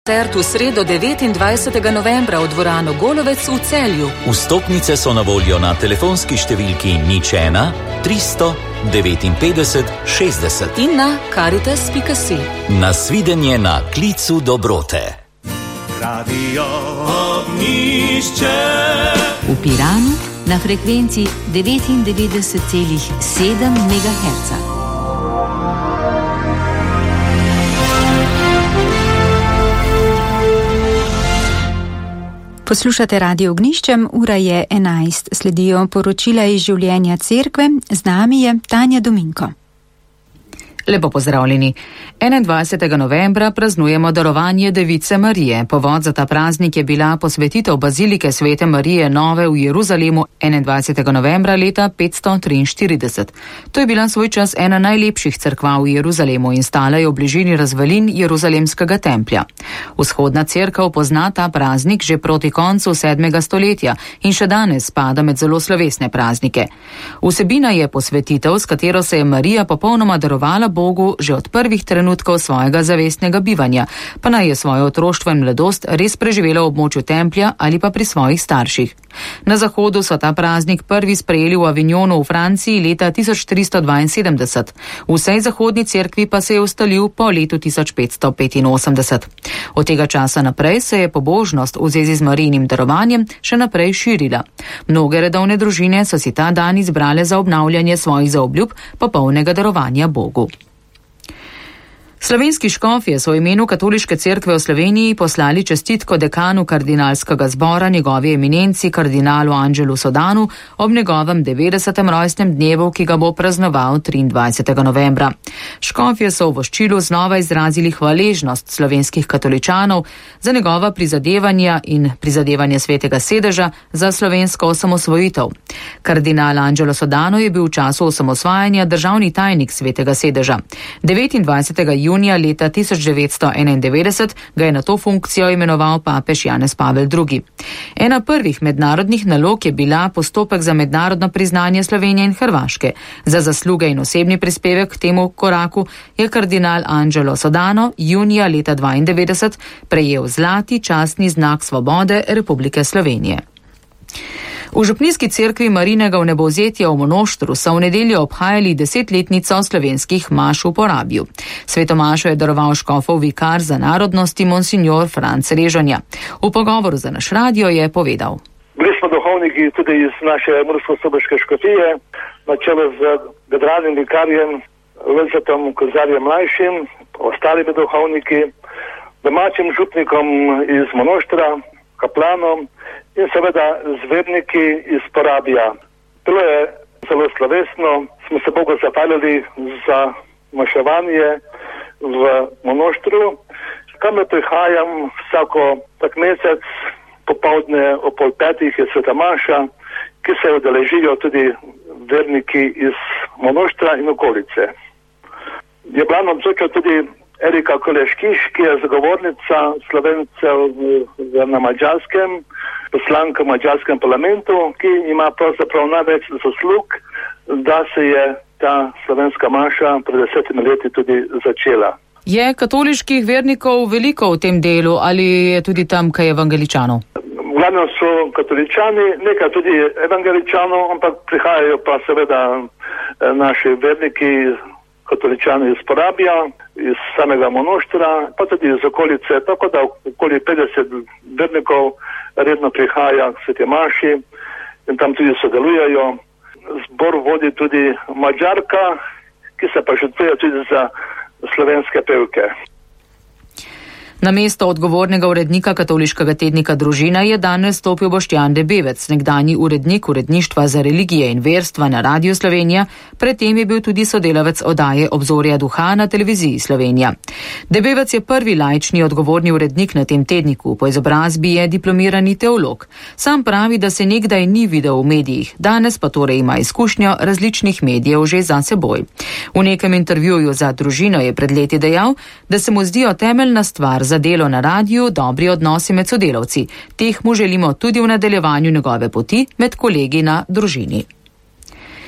Koncert v sredo 29. novembra v dvorano Golovec v Celju. Vstopnice so na voljo na telefonski številki 01 359 60 in na caritas.si. Nasvidenje na klicu dobrote. Radio Ognjišče. V Piranu na frekvenci 99,7 MHz. Poslušate Radio Ognjiščem, ura je 11. Sledijo poročila iz življenja cerkve, z nami je Tanja Dominko. Lepo pozdravljeni. 21. novembra praznujemo darovanje Device Marije. Povod za ta praznik je bila posvetitev bazilike Svete Marije Nove v Jeruzalemu 21. novembra leta 543. To je bila svoj čas ena najlepših cerkva v Jeruzalemu in stala je v bližini razvalin Jeruzalemskega templja. Vzhodna cerkev pozna ta praznik že proti koncu 7. stoletja in še danes spada med zelo slovesne praznike. Vsebina je posvetitev, s katero se je Marija popolnoma darovala Bogu že od prvih trenutkov svojega zavestnega bivanja, pa naj je svojo otroštvo in mladost res preživela v območju templja ali pa pri svojih starših. Na zahodu so ta praznik prvi sprejeli v Avignonu v Franciji leta 1372. V vsej zahodni cerkvi pa se je ustalil po letu 1585. Od tega časa naprej se je pobožnost v zvezi z Marijinim darovanjem še naprej širila. Mnoge redovne družine so si ta dan izbrale za obnavljanje svojih zaobljub popolnega darovanja Bogu. Slovenski škofje so v imenu Katoliške cerkve v Sloveniji poslali čestitko dekanu kardinalskega zbora njegovi eminenci kardinalu Angelu Sodanu ob njegovem 90. rojstnem dnevu, ki ga bo praznoval 23. novembra. Škofje so v voščilu znova izrazili hvaležnost slovenskih katoličanov za njegova prizadevanja in prizadevanje Svetega sedeža za slovensko osamosvojitev. Kardinal Angelo Sodano je bil v času osamosvajanja državni tajnik Svetega sedeža. 29. junija leta 1991 ga je na to funkcijo imenoval papež Janez Pavel II. Ena prvih mednarodnih nalog je bila postopek za mednarodno priznanje Slovenije in Hrvaške. Za zasluge in osebni prispevek k temu koraku je kardinal Angelo Sodano junija leta 1992 prejel zlati častni znak svobode Republike Slovenije. V župnijski cerkvi Marijinega vnebovzetja v Monoštru so v nedeljo obhajali 10-letnico slovenskih maš v Porabju. Sveto mašo je daroval škofov vikar za narodnosti monsignor Franc Režanja. V pogovoru za naš radio je povedal: Bili smo duhovniki tudi iz naše mursko-soboške škofije, na čelu z generalnim vikarjem Lojzetom Kozarjem mlajšim, ostalimi duhovniki, domačim župnikom iz Monoštra, kaplanom in seveda zverniki iz Porabja. To je zelo slovesno, smo se Bogu zahvalili za maševanje v Monoštru, kamor prihajam vsako tak mesec, popoldne o 4:30 je sveta maša, ki se udeležijo tudi verniki iz Monoštra in okolice. Je bila navzoča tudi Erika Koleškiš, ki je zagovornica Slovencev na Madžarskem, poslanka v Madžarskem parlamentu, ki ima pravzaprav največ zaslug, da se je ta slovenska maša pred 10 leti tudi začela. Je katoliških vernikov veliko v tem delu ali je tudi tam kaj evangeličanov? Glavno so katoličani, nekaj tudi evangeličanov, ampak prihajajo pa seveda naši verniki, katoličani iz Porabja, iz samega Monoštra, pa tudi iz okolice, tako da okoli 50 vernikov redno prihaja k sveti maši in tam tudi sodelujejo. Zbor vodi tudi Madžarka, ki se pa žrtvuje tudi za slovenske pevke. Na mesto odgovornega urednika katoliškega tednika Družina je danes stopil Boštjan Debevec, nekdanji urednik uredništva za religije in verstva na Radiu Slovenija, predtem je bil tudi sodelavec oddaje Obzorja duha na televiziji Slovenija. Debevec je prvi laični odgovorni urednik na tem tedniku, po izobrazbi je diplomirani teolog. Sam pravi, da se nekdaj ni videl v medijih, danes pa torej ima izkušnjo različnih medijev že za seboj. V nekem intervjuju za Družino je pred leti dejal, da se mu zdijo temeljna stvar za delo na radiju dobri odnosi med sodelavci. Teh mu želimo tudi v nadaljevanju njegove poti med kolegi na Družini.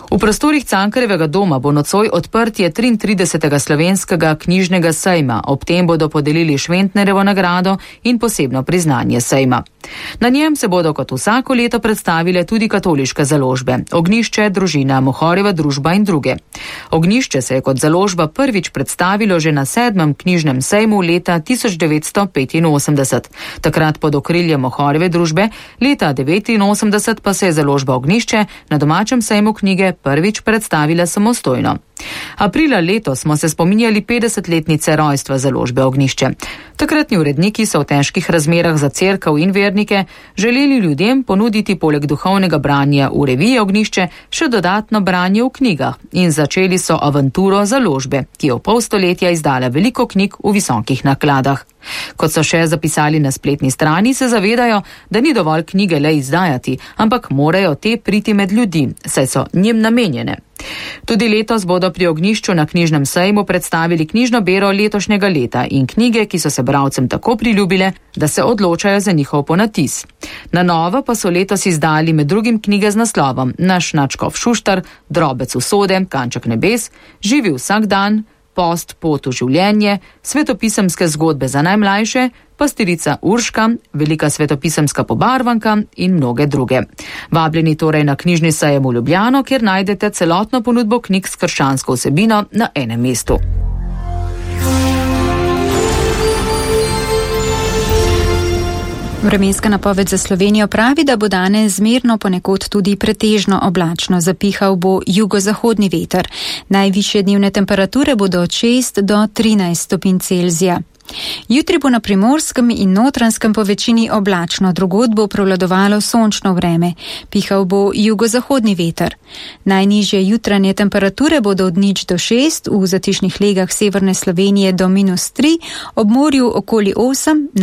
V prostorih Cankarjevega doma bo nocoj odprtje 33. slovenskega knjižnega sejma. Ob tem bodo podelili Šventnerjevo nagrado in posebno priznanje sejma. Na njem se bodo kot vsako leto predstavile tudi katoliške založbe, Ognjišče, Družina, Mohorjeva družba in druge. Ognjišče se je kot založba prvič predstavilo že na 7. knjižnem sejmu leta 1985. Takrat pod okriljem Mohorjeve družbe, leta 1989 pa se je založba Ognjišče na domačem sejmu knjige prvič predstavila samostojno. Aprila letos smo se spominjali 50-letnice rojstva založbe Ognjišče. Takratni uredniki so v težkih razmerah za cerkev in vernike želeli ljudem ponuditi poleg duhovnega branja v reviji Ognjišče še dodatno branje v knjigah in začeli so avanturo založbe, ki je v pol stoletja izdala veliko knjig v visokih nakladah. Kot so še zapisali na spletni strani, se zavedajo, da ni dovolj knjige le izdajati, ampak morajo te priti med ljudi, saj so njim namenjene. Tudi letos bodo pri Ognjišču na knjižnem sejmu predstavili knjižno bero letošnjega leta in knjige, ki so se bralcem tako priljubile, da se odločajo za njihov ponatis. Na novo pa so letos izdali med drugim knjige z naslovom Naš nadškof Šuštar, Drobec usode, Kanček nebes, Živi vsak dan, Post, pot v življenje, svetopisemske zgodbe za najmlajše, Pastirica Urška, Velika svetopisemska pobarvanka in mnoge druge. Vabljeni torej na knjižni sejem v Ljubljano, kjer najdete celotno ponudbo knjig s krščansko vsebino na enem mestu. Vremenska napoved za Slovenijo pravi, da bo danes zmerno, ponekod tudi pretežno oblačno. Zapihal bo jugozahodni veter. Najvišje dnevne temperature bodo od 6 do 13 stopinj Celzija. Jutri bo na Primorskem in Notranjskem po večini oblačno, drugod bo prevladovalo sončno vreme. Pihal bo jugozahodni veter. Najnižje jutranje temperature bodo od 0 do 6, v zatišnih legah severne Slovenije do -3, ob morju okoli 8.